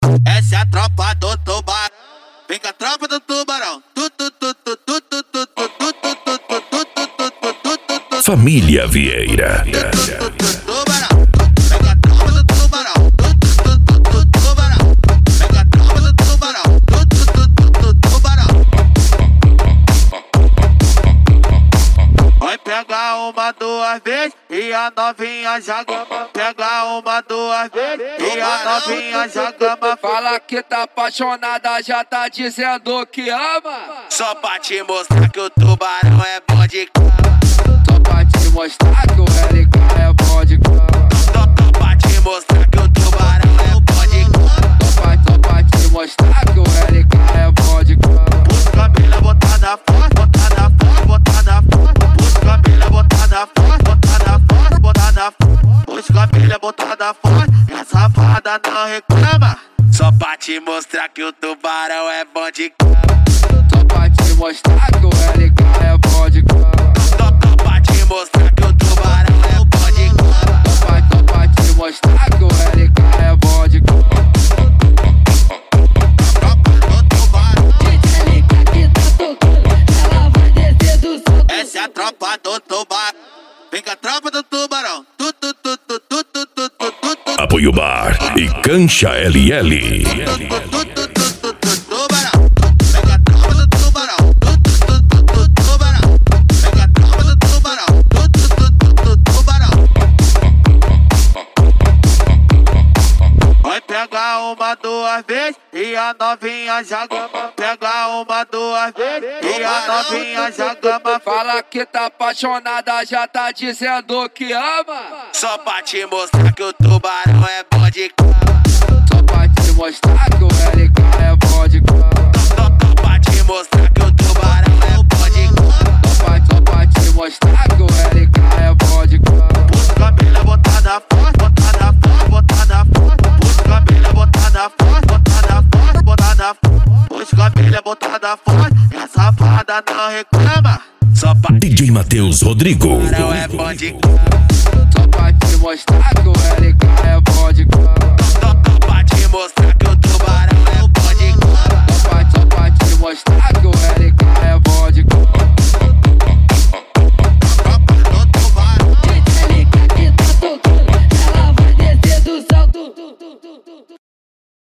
Essa é a tropa do tubarão. Vem com a tropa do tubarão. Família Vieira. Pega uma, duas vezes e a novinha já gama. Pega uma, duas vezes e a novinha já gama. Fala que tá apaixonada, já tá dizendo que ama. Só pra te mostrar que o tubarão é bom de cama. Só pra te mostrar que o LK é bom de cama. Só pra te mostrar que o tubarão é bom de cama. Só pra te mostrar que o LK é bom de cama. Os cabelo botada forte, botada forte, botada forte. Os cabelo botada forte, botada forte, botada forte. Os cabelo botada forte, a safada não reclama. Só pra te mostrar que o tubarão é bom de cama. Só pra te mostrar que o LK é bom de cama. Só pra te mostrar que o tubarão é bom de cama. Só pra te mostrar que o LK é bom de cama. Essa é a tropa do tubarão. Vem com a tropa do tubarão. Apoio Bar e Cancha LL. Pega uma, duas vezes e a novinha já gama. Pega uma, duas vezes e a novinha já gama. Fala que tá apaixonada, já tá dizendo que ama. Só pra te mostrar que o tubarão é bom de cama. Só pra te mostrar que o LK é bom de cama. Só pra te mostrar que o tubarão é bom de cama. Só pra te mostrar que o LK é bom de cama. Os cabelo botada forte, botada forte, botada forte. Os cabelo botada forte, botada forte, botada forte. Os cabelo botada forte, a safada não reclama. Só pra DJ Matheus Rodrigo. tubarão é bom de cama. Só pra te mostrar que o LK é bom de cama. Só pra te mostrar que o tubarão é bom de cama. Só pra te mostrar que o